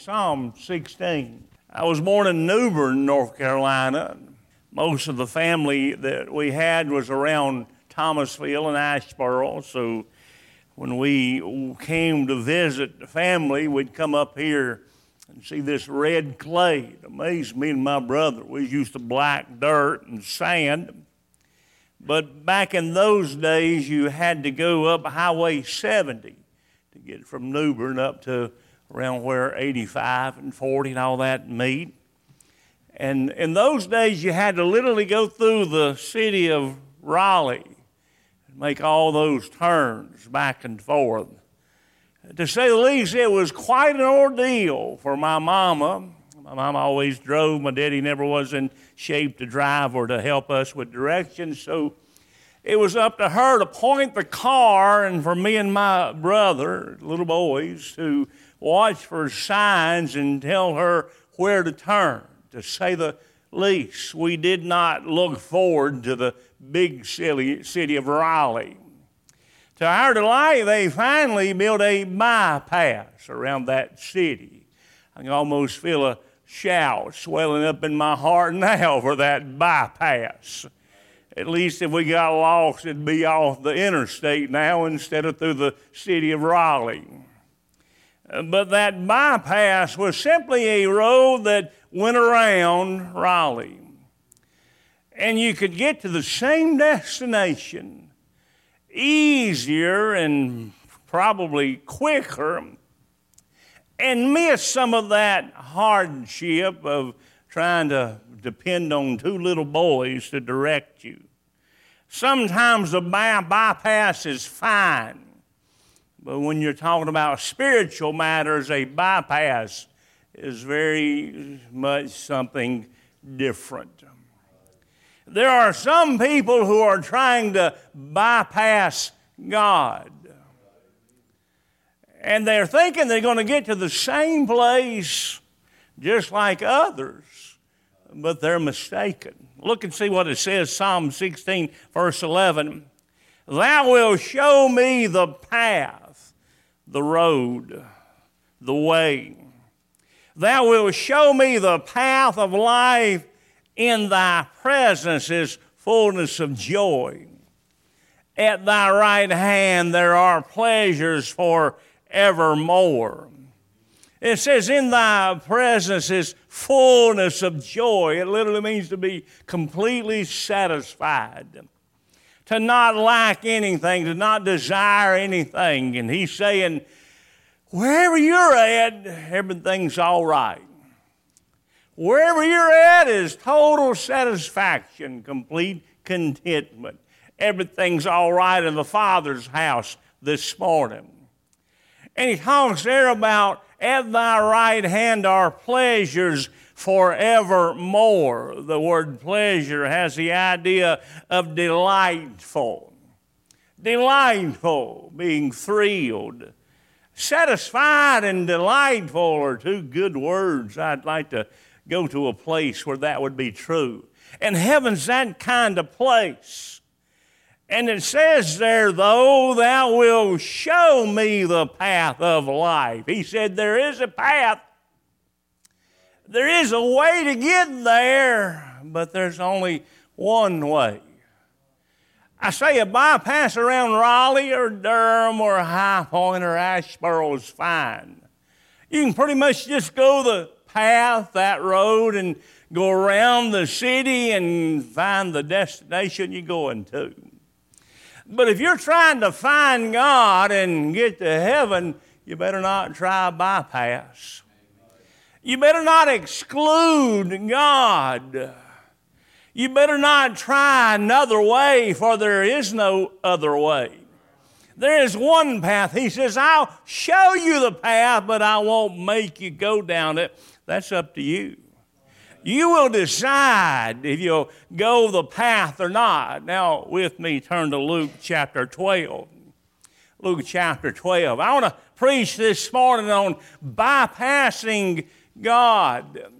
Psalm 16. I was born in New Bern, North Carolina. Most of the family that we had was around Thomasville and Asheboro, so when we came to visit the family, we'd come up here and see this red clay. It amazed me and my brother. We used to black dirt and sand. But back in those days, you had to go up Highway 70 to get from New Bern up to around where 85 and 40 and all that meet. And in those days, you had to literally go through the city of Raleigh and make all those turns back and forth. To say the least, it was quite an ordeal for my mama. My mama always drove. My daddy never was in shape to drive or to help us with directions, so it was up to her to point the car and for me and my brother, little boys, to watch for signs and tell her where to turn. To say the least, we did not look forward to the big city of Raleigh. To our delight, they finally built a bypass around that city. I can almost feel a shout swelling up in my heart now for that bypass. At least if we got lost, it'd be off the interstate now instead of through the city of Raleigh. But that bypass was simply a road that went around Raleigh. And you could get to the same destination easier and probably quicker and miss some of that hardship of trying to depend on two little boys to direct you. Sometimes the bypass is fine. But when you're talking about spiritual matters, a bypass is very much something different. There are some people who are trying to bypass God. And they're thinking they're going to get to the same place just like others, but they're mistaken. Look and see what it says, Psalm 16, verse 11. Thou wilt show me the path, the road, the way. Thou wilt show me the path of life. In thy presence is fullness of joy. At thy right hand there are pleasures forevermore. It says, in thy presence is fullness of joy. It literally means to be completely satisfied, to not lack anything, to not desire anything. And he's saying, wherever you're at, everything's all right. Wherever you're at is total satisfaction, complete contentment. Everything's all right in the Father's house this morning. And he talks there about, at thy right hand are pleasures forevermore. The word pleasure has the idea of delightful. Delightful, being thrilled. Satisfied and delightful are two good words. I'd like to go to a place where that would be true. And heaven's that kind of place. And it says there, though, thou wilt show me the path of life. He said there is a path. There is a way to get there, but there's only one way. I say a bypass around Raleigh or Durham or High Point or Asheboro is fine. You can pretty much just go the path, that road, and go around the city and find the destination you're going to. But if you're trying to find God and get to heaven, you better not try a bypass. You better not exclude God. You better not try another way, for there is no other way. There is one path. He says, I'll show you the path, but I won't make you go down it. That's up to you. You will decide if you'll go the path or not. Now, with me, turn to Luke chapter 12. Luke chapter 12. I want to preach this morning on bypassing God.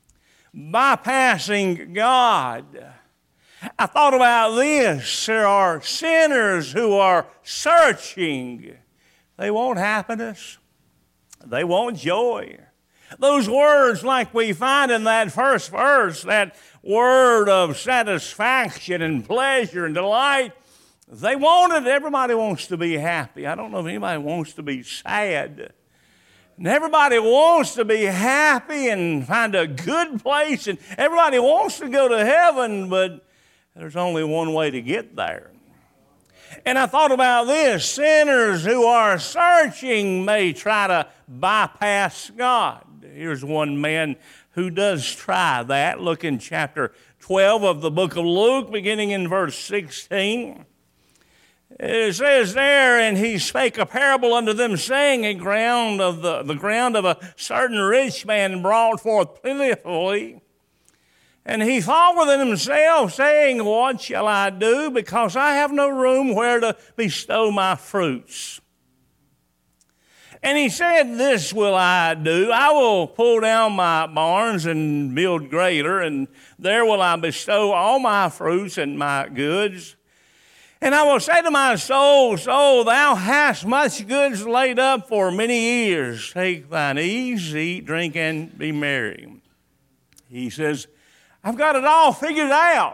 Bypassing God. I thought about this. There are sinners who are searching. They want happiness. They want joy. Those words like we find in that first verse, that word of satisfaction and pleasure and delight, they wanted, everybody wants to be happy. I don't know if anybody wants to be sad. And everybody wants to be happy and find a good place, and everybody wants to go to heaven, but there's only one way to get there. And I thought about this. Sinners who are searching may try to bypass God. Here's one man who does try that. Look in chapter 12 of the book of Luke, beginning in verse 16. It says there, and he spake a parable unto them, saying, the ground of a certain rich man brought forth plentifully. And he thought within himself, saying, what shall I do? Because I have no room where to bestow my fruits. And he said, this will I do. I will pull down my barns and build greater, and there will I bestow all my fruits and my goods. And I will say to my soul, soul, thou hast much goods laid up for many years. Take thine ease, eat, drink, and be merry. He says, I've got it all figured out.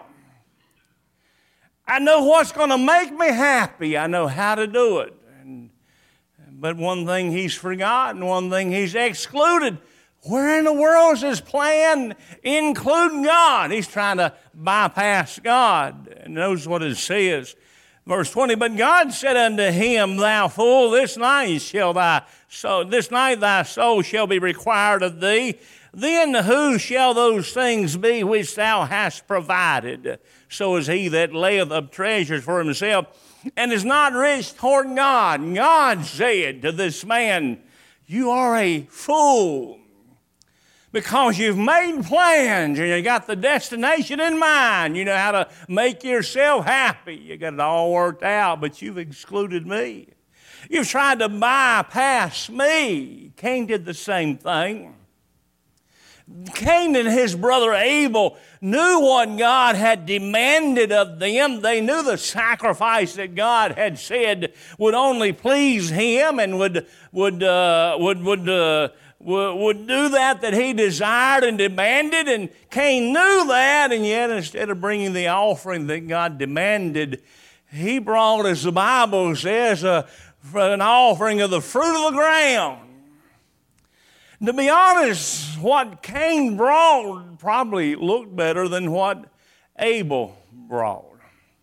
I know what's going to make me happy. I know how to do it. But one thing he's forgotten, one thing he's excluded. Where in the world is his plan including God? He's trying to bypass God. And notice what it says. Verse 20, but God said unto him, thou fool, this night thy soul shall be required of thee. Then who shall those things be which thou hast provided? So is he that layeth up treasures for himself and is not rich toward God. God said to this man, you are a fool, because you've made plans and you got the destination in mind. You know how to make yourself happy. You got it all worked out, but you've excluded me. You've tried to bypass me. Cain did the same thing. Cain and his brother Abel knew what God had demanded of them. They knew the sacrifice that God had said would only please him and would do that he desired and demanded. And Cain knew that, and yet instead of bringing the offering that God demanded, he brought, as the Bible says, an offering of the fruit of the ground. To be honest, what Cain brought probably looked better than what Abel brought.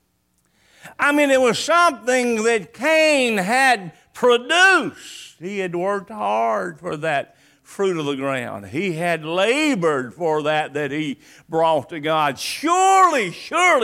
I mean, it was something that Cain had produced. He had worked hard for that fruit of the ground. He had labored for that he brought to God. Surely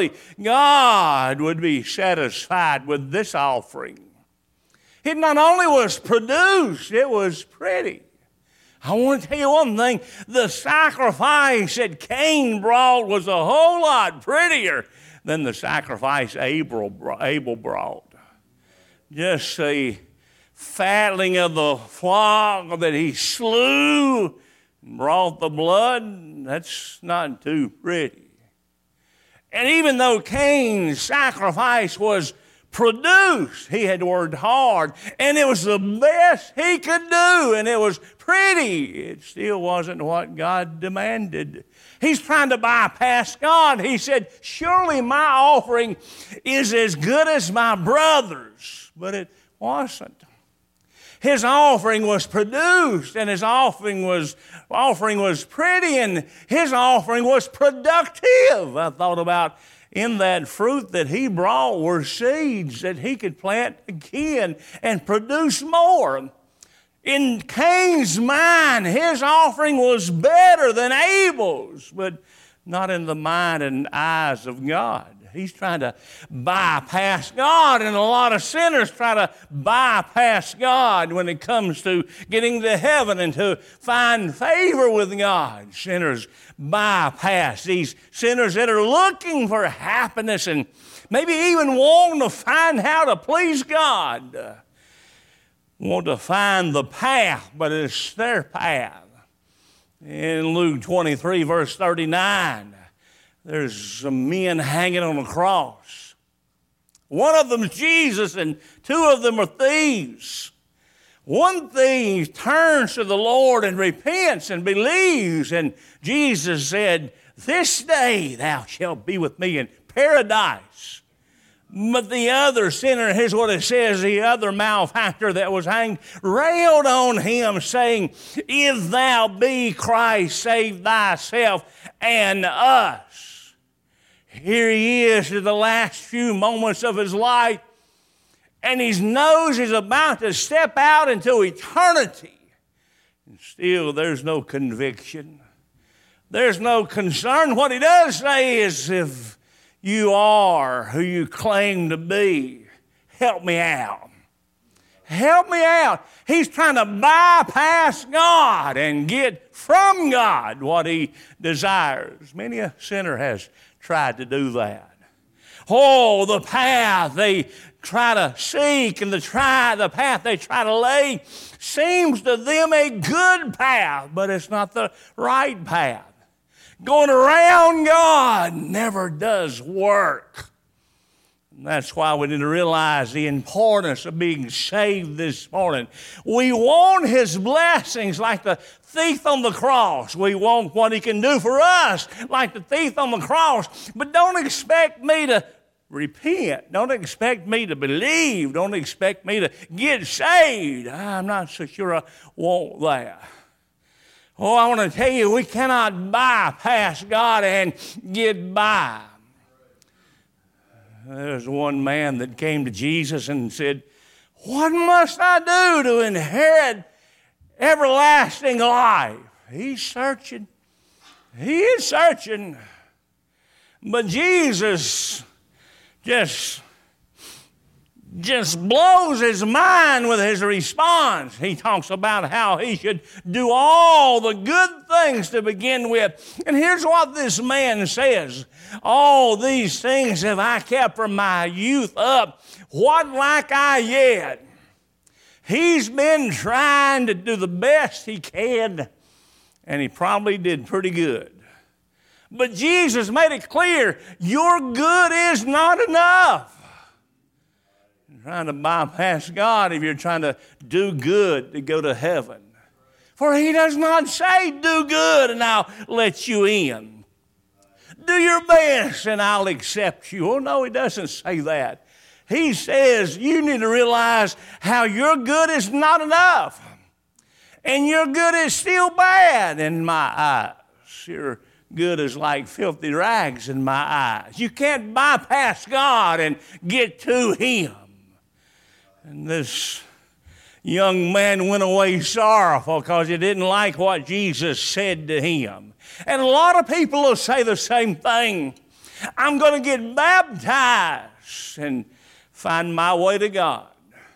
God would be satisfied with this offering. It not only was produced, it was pretty. I want to tell you one thing. The sacrifice that Cain brought was a whole lot prettier than the sacrifice Abel brought. Just the fattening of the flock that he slew and brought the blood, that's not too pretty. And even though Cain's sacrifice was produced, he had worked hard, and it was the best he could do, and it was pretty, it still wasn't what God demanded. He's trying to bypass God. He said, surely my offering is as good as my brother's, but it wasn't. His offering was produced, and his offering was pretty, and his offering was productive. I thought about in that fruit that he brought were seeds that he could plant again and produce more. In Cain's mind, his offering was better than Abel's, but not in the mind and eyes of God. He's trying to bypass God, and a lot of sinners try to bypass God when it comes to getting to heaven and to find favor with God. Sinners bypass these sinners that are looking for happiness and maybe even wanting to find how to please God. Want to find the path, but it's their path. In Luke 23, verse 39, there's some men hanging on a cross. One of them is Jesus, and two of them are thieves. one thief turns to the Lord and repents and believes, and Jesus said, this day thou shalt be with me in paradise. But the other sinner, here's what it says, the other malefactor that was hanged, railed on him, saying, if thou be Christ, save thyself and us. Here he is in the last few moments of his life, and he knows he's about to step out into eternity. And still there's no conviction. There's no concern. What he does say is, if you are who you claim to be, help me out. Help me out. He's trying to bypass God and get from God what he desires. Many a sinner has tried to do that. Oh, the path they try to seek and the path they try to lay seems to them a good path, but it's not the right path. Going around God never does work. And that's why we need to realize the importance of being saved this morning. We want his blessings like the thief on the cross. We want what he can do for us like the thief on the cross. But don't expect me to repent. Don't expect me to believe. Don't expect me to get saved. I'm not so sure I want that. Oh, I want to tell you, we cannot bypass God and get by. There's one man that came to Jesus and said, what must I do to inherit everlasting life? He's searching. He is searching. But Jesus just blows his mind with his response. He talks about how he should do all the good things to begin with. And here's what this man says. All these things have I kept from my youth up. What lack I yet? He's been trying to do the best he can, and he probably did pretty good. But Jesus made it clear, your good is not enough. Trying to bypass God if you're trying to do good to go to heaven. For he does not say, do good and I'll let you in. Do your best and I'll accept you. Oh, no, he doesn't say that. He says you need to realize how your good is not enough. And your good is still bad in my eyes. Your good is like filthy rags in my eyes. You can't bypass God and get to him. And this young man went away sorrowful because he didn't like what Jesus said to him. And a lot of people will say the same thing. I'm going to get baptized and find my way to God.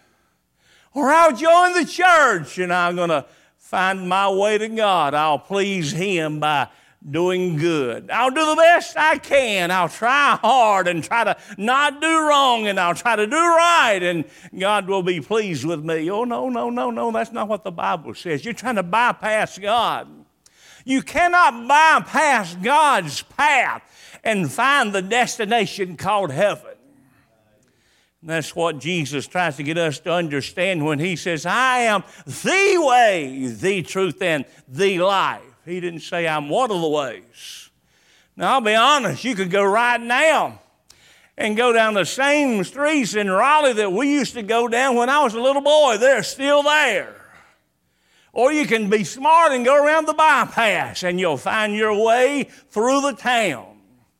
Or I'll join the church and I'm going to find my way to God. I'll please him by doing good. I'll do the best I can. I'll try hard and try to not do wrong, and I'll try to do right, and God will be pleased with me. Oh, no. That's not what the Bible says. You're trying to bypass God. You cannot bypass God's path and find the destination called heaven. And that's what Jesus tries to get us to understand when he says, I am the way, the truth, and the life. He didn't say I'm one of the ways. Now, I'll be honest, you could go right now and go down the same streets in Raleigh that we used to go down when I was a little boy. They're still there. Or you can be smart and go around the bypass and you'll find your way through the town.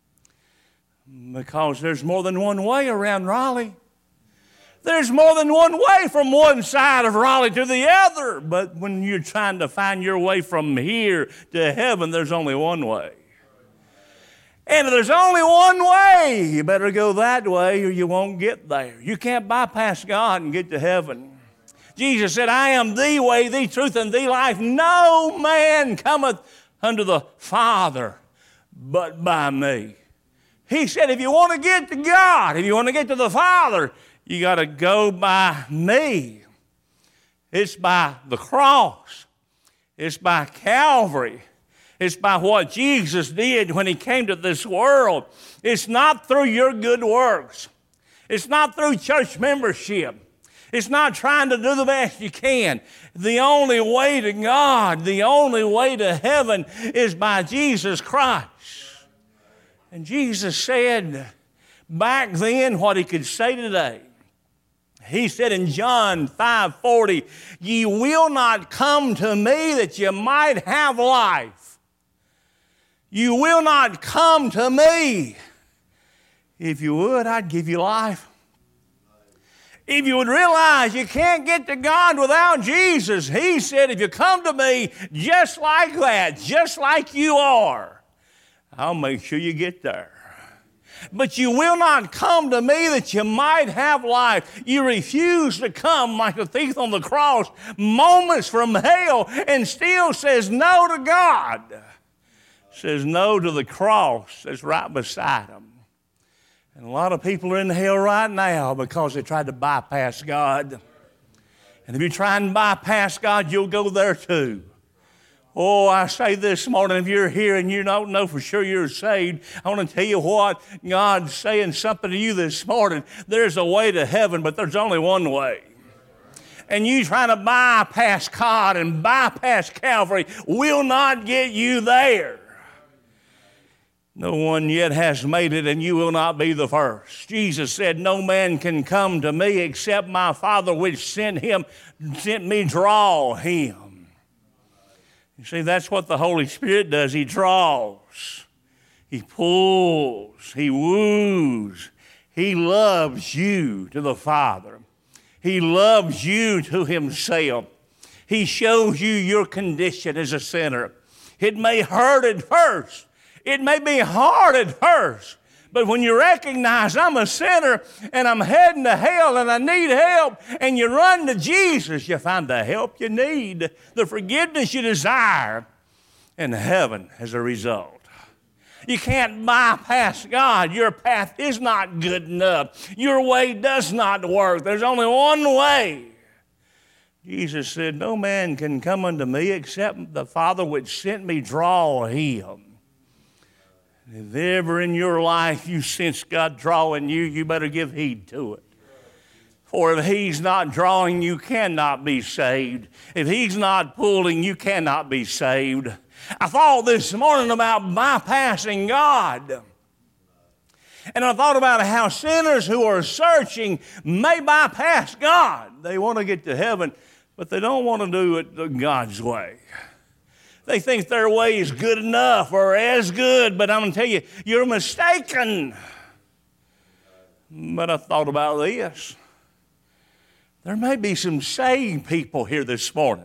Because there's more than one way around Raleigh. There's more than one way from one side of Raleigh to the other. But when you're trying to find your way from here to heaven, there's only one way. And if there's only one way, you better go that way or you won't get there. You can't bypass God and get to heaven. Jesus said, I am the way, the truth, and the life. No man cometh unto the Father but by me. He said, if you want to get to God, if you want to get to the Father, you got to go by me. It's by the cross. It's by Calvary. It's by what Jesus did when he came to this world. It's not through your good works. It's not through church membership. It's not trying to do the best you can. The only way to God, the only way to heaven is by Jesus Christ. And Jesus said back then what he could say today. He said in John 5:40, "Ye will not come to me that you might have life. You will not come to me. If you would, I'd give you life." If you would realize you can't get to God without Jesus, he said, if you come to me just like that, just like you are, I'll make sure you get there. But you will not come to me that you might have life. You refuse to come like the thief on the cross, moments from hell, and still says no to God. Says no to the cross that's right beside him. And a lot of people are in hell right now because they tried to bypass God. And if you try and bypass God, you'll go there too. Oh, I say this morning, if you're here and you don't know for sure you're saved, I want to tell you what, God's saying something to you this morning. There's a way to heaven, but there's only one way. And you trying to bypass God and bypass Calvary will not get you there. No one yet has made it, and you will not be the first. Jesus said, no man can come to me except my Father which sent me draw him. You see, that's what the Holy Spirit does. He draws. He pulls. He woos. He loves you to the Father. He loves you to himself. He shows you your condition as a sinner. It may hurt at first. It may be hard at first, but when you recognize I'm a sinner and I'm heading to hell and I need help, and you run to Jesus, you find the help you need, the forgiveness you desire, and heaven as a result. You can't bypass God. Your path is not good enough. Your way does not work. There's only one way. Jesus said, no man can come unto me except the Father which sent me draw him. If ever in your life you sense God drawing you, you better give heed to it. For if he's not drawing, you cannot be saved. If he's not pulling, you cannot be saved. I thought this morning about bypassing God. And I thought about how sinners who are searching may bypass God. They want to get to heaven, but they don't want to do it God's way. They think their way is good enough or as good, but I'm going to tell you, you're mistaken. But I thought about this. There may be some saved people here this morning.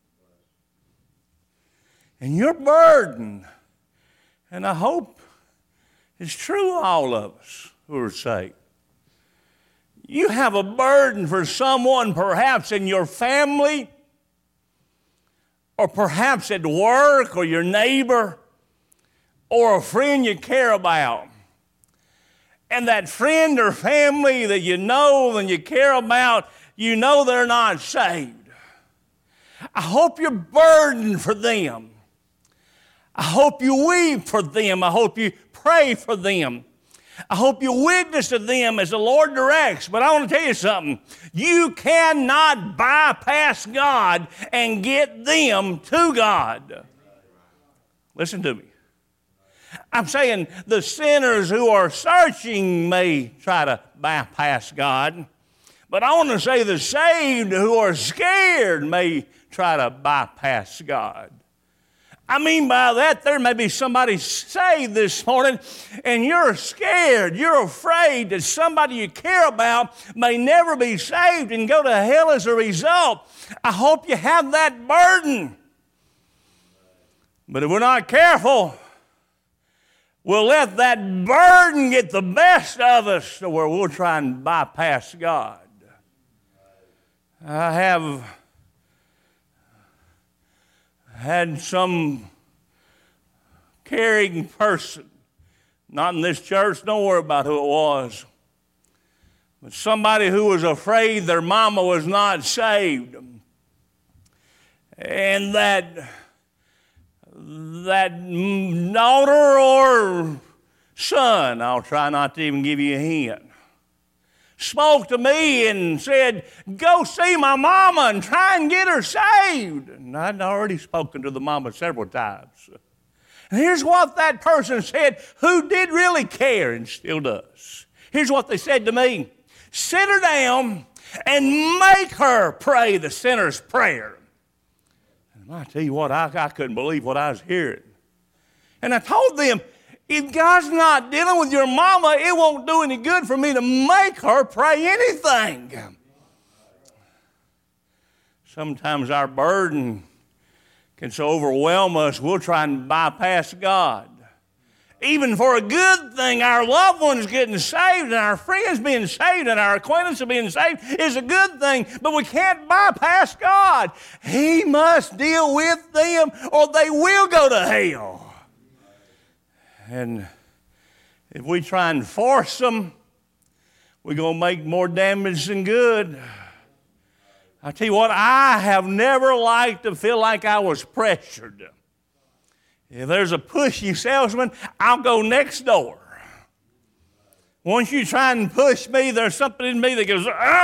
And your burden, and I hope it's true of all of us who are saved. You have a burden for someone perhaps in your family, or perhaps at work, or your neighbor, or a friend you care about. And that friend or family that you know and you care about, you know they're not saved. I hope you're burdened for them. I hope you weep for them. I hope you pray for them. I hope you witness to them as the Lord directs. But I want to tell you something. You cannot bypass God and get them to God. Listen to me. I'm saying the sinners who are searching may try to bypass God. But I want to say the saved who are scared may try to bypass God. I mean by that, there may be somebody saved this morning and you're scared, you're afraid that somebody you care about may never be saved and go to hell as a result. I hope you have that burden. But if we're not careful, we'll let that burden get the best of us to where we'll try and bypass God. I have had some caring person, not in this church, don't worry about who it was, but somebody who was afraid their mama was not saved. And that daughter or son, I'll try not to even give you a hint, spoke to me and said, go see my mama and try and get her saved. And I'd already spoken to the mama several times. And here's what that person said who did really care and still does. Here's what they said to me. Sit her down and make her pray the sinner's prayer. And I tell you what, I couldn't believe what I was hearing. And I told them, if God's not dealing with your mama, it won't do any good for me to make her pray anything. Sometimes our burden can so overwhelm us, we'll try and bypass God. Even for a good thing, our loved ones getting saved and our friends being saved and our acquaintances being saved is a good thing, but we can't bypass God. He must deal with them or they will go to hell. And if we try and force them, we're going to make more damage than good. I tell you what, I have never liked to feel like I was pressured. If there's a pushy salesman, I'll go next door. Once you try and push me, there's something in me that goes,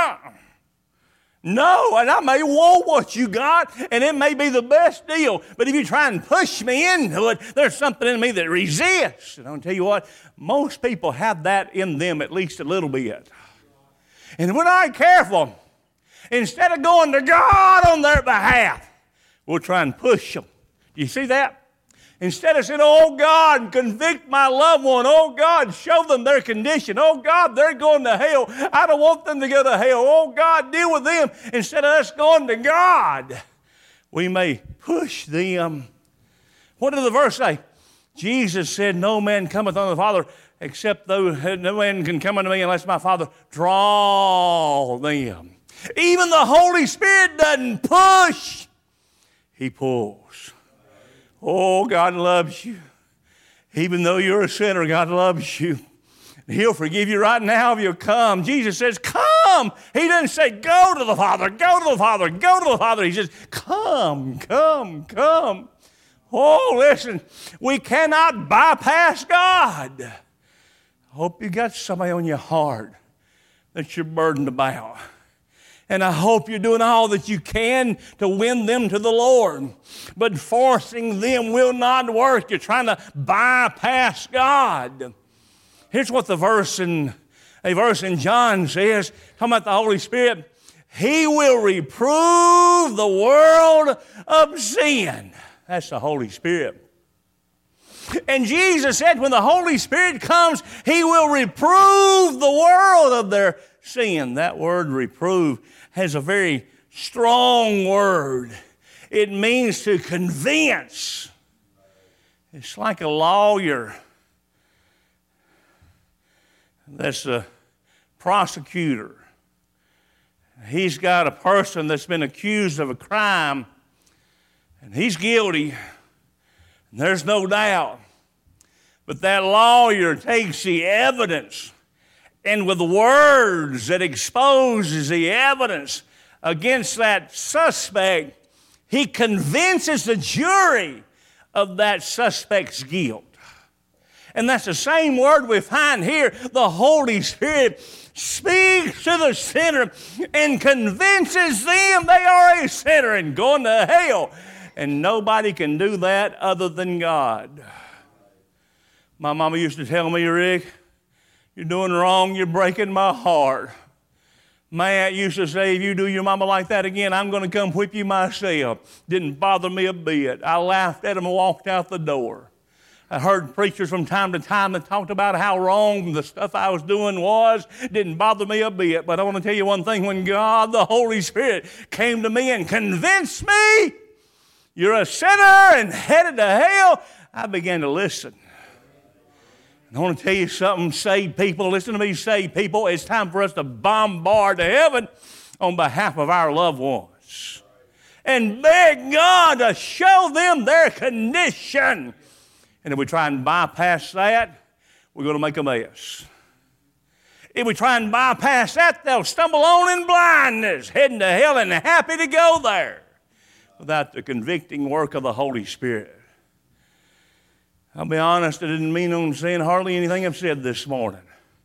no, and I may want what you got, and it may be the best deal. But if you try and push me into it, there's something in me that resists. And I'll tell you what, most people have that in them at least a little bit. And if we're not careful, instead of going to God on their behalf, we'll try and push them. Do you see that? Instead of saying, oh, God, convict my loved one. Oh, God, show them their condition. Oh, God, they're going to hell. I don't want them to go to hell. Oh, God, deal with them. Instead of us going to God, we may push them. What did the verse say? Jesus said, no man cometh unto the Father except those, no man can come unto me unless my Father draw them. Even the Holy Spirit doesn't push. He pulls. Oh, God loves you. Even though you're a sinner, God loves you. He'll forgive you right now if you'll come. Jesus says, come. He doesn't say, go to the Father, go to the Father, go to the Father. He says, come, come, come. Oh, listen, we cannot bypass God. I hope you got somebody on your heart that you're burdened about. And I hope you're doing all that you can to win them to the Lord. But forcing them will not work. You're trying to bypass God. Here's what a verse in John says, talking about the Holy Spirit. He will reprove the world of sin. That's the Holy Spirit. And Jesus said when the Holy Spirit comes, He will reprove the world of their sin. That word reprove has a very strong word. It means to convince. It's like a lawyer that's a prosecutor. He's got a person that's been accused of a crime, and he's guilty, and there's no doubt. But that lawyer takes the evidence, and with words that exposes the evidence against that suspect, he convinces the jury of that suspect's guilt. And that's the same word we find here. The Holy Spirit speaks to the sinner and convinces them they are a sinner and going to hell. And nobody can do that other than God. My mama used to tell me, Rick, you're doing wrong, you're breaking my heart. My aunt used to say, if you do your mama like that again, I'm going to come whip you myself. Didn't bother me a bit. I laughed at him and walked out the door. I heard preachers from time to time that talked about how wrong the stuff I was doing was. Didn't bother me a bit. But I want to tell you one thing. When God, the Holy Spirit, came to me and convinced me you're a sinner and headed to hell, I began to listen. I want to tell you something, saved people. Listen to me, saved people. It's time for us to bombard heaven on behalf of our loved ones and beg God to show them their condition. And if we try and bypass that, we're going to make a mess. If we try and bypass that, they'll stumble on in blindness, heading to hell and happy to go there without the convicting work of the Holy Spirit. I'll be honest, I didn't mean on saying hardly anything I've said this morning.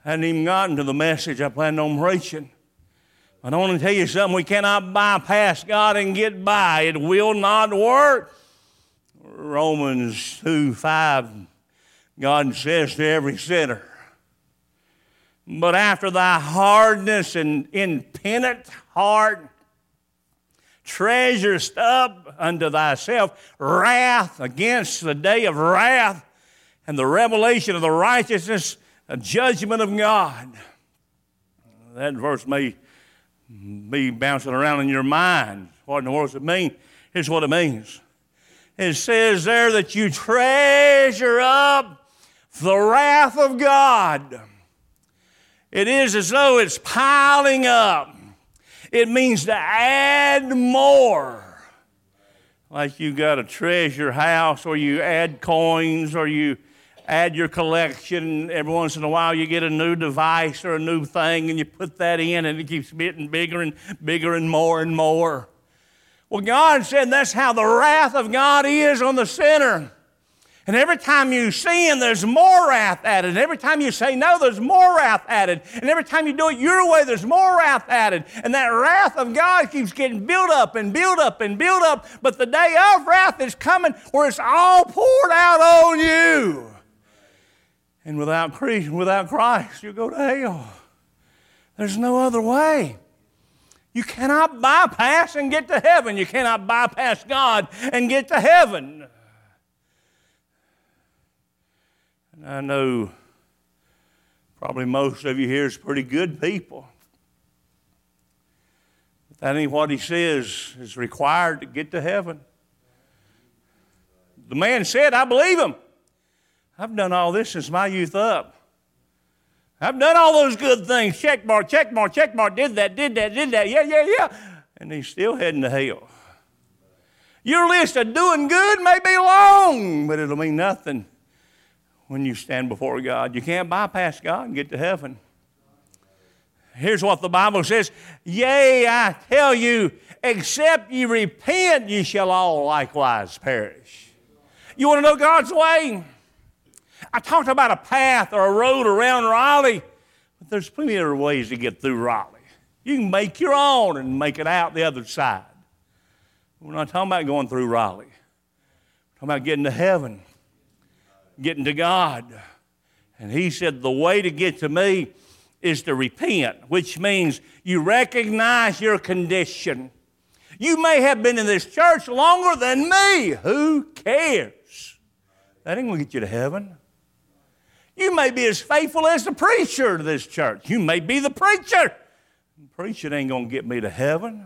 I hadn't even gotten to the message I planned on preaching. But I want to tell you something. We cannot bypass God and get by. It will not work. Romans 2:5, God says to every sinner, but after thy hardness and impenitent heart, treasurest up unto thyself wrath against the day of wrath and the revelation of the righteousness and judgment of God. That verse may be bouncing around in your mind. What in the world does it mean? Here's what it means. It says there that you treasure up the wrath of God. It is as though it's piling up. It means to add more. Like you got a treasure house, or you add coins, or you add your collection. Every once in a while you get a new device or a new thing, and you put that in, and it keeps getting bigger and bigger and more and more. Well, God said that's how the wrath of God is on the sinner. And every time you sin, there's more wrath added. And every time you say no, there's more wrath added. And every time you do it your way, there's more wrath added. And that wrath of God keeps getting built up and built up and built up. But the day of wrath is coming where it's all poured out on you. And without Christ, you'll go to hell. There's no other way. You cannot bypass and get to heaven. You cannot bypass God and get to heaven. And I know probably most of you here is pretty good people. But that ain't what he says is required to get to heaven. The man said, I believe him. I've done all this since my youth up. I've done all those good things. Check mark, check mark, check mark. Did that. Yeah. And he's still heading to hell. Your list of doing good may be long, but it'll mean nothing when you stand before God. You can't bypass God and get to heaven. Here's what the Bible says. Yea, I tell you, except ye repent, ye shall all likewise perish. You want to know God's way? I talked about a path or a road around Raleigh, but there's plenty of other ways to get through Raleigh. You can make your own and make it out the other side. We're not talking about going through Raleigh. We're talking about getting to heaven, getting to God. And he said the way to get to me is to repent, which means you recognize your condition. You may have been in this church longer than me. Who cares? That ain't going to get you to heaven. You may be as faithful as the preacher to this church. You may be the preacher. The preacher ain't going to get me to heaven.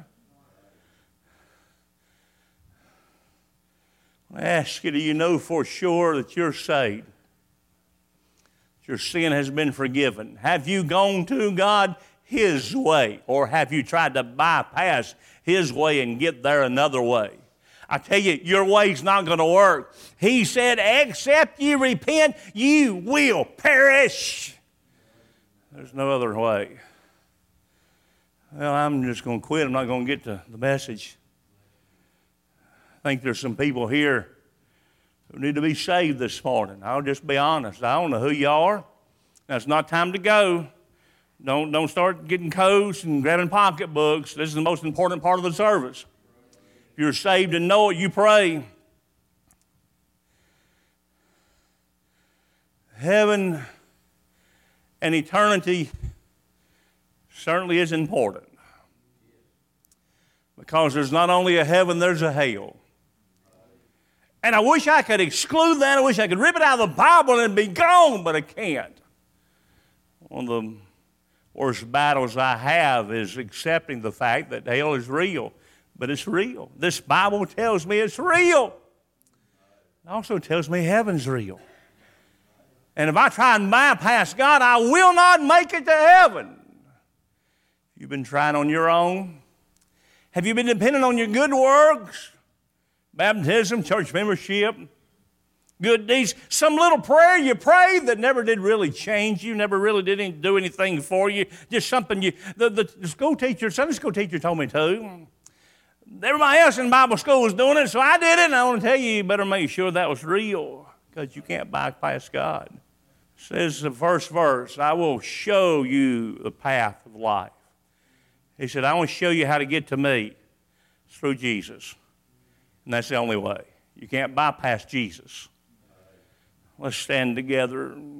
I ask you, do you know for sure that you're saved? That your sin has been forgiven? Have you gone to God His way? Or have you tried to bypass His way and get there another way? I tell you, your way's not going to work. He said, except you repent, you will perish. There's no other way. Well, I'm just going to quit. I'm not going to get to the message. I think there's some people here who need to be saved this morning. I'll just be honest. I don't know who you are. Now, it's not time to go. Don't start getting coats and grabbing pocketbooks. This is the most important part of the service. If you're saved and know it, you pray. Heaven and eternity certainly is important. Because there's not only a heaven, there's a hell. And I wish I could exclude that. I wish I could rip it out of the Bible and be gone, but I can't. One of the worst battles I have is accepting the fact that hell is real. But it's real. This Bible tells me it's real. It also tells me heaven's real. And if I try and bypass God, I will not make it to heaven. You've been trying on your own? Have you been dependent on your good works? Baptism, church membership, good deeds, some little prayer you prayed that never did really change you, never really did do anything for you, just something the school teacher, Sunday school teacher told me to. Everybody else in Bible school was doing it, so I did it, and I want to tell you, you better make sure that was real, because you can't bypass God. Says the first verse, I will show you the path of life. He said, I want to show you how to get to me. It's through Jesus. And that's the only way. You can't bypass Jesus. Let's stand together.